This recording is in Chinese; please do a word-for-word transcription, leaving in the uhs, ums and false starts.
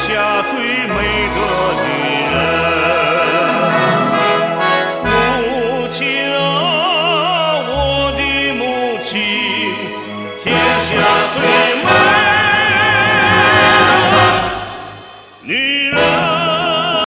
下最美的女人。母亲啊，我的母亲，天下最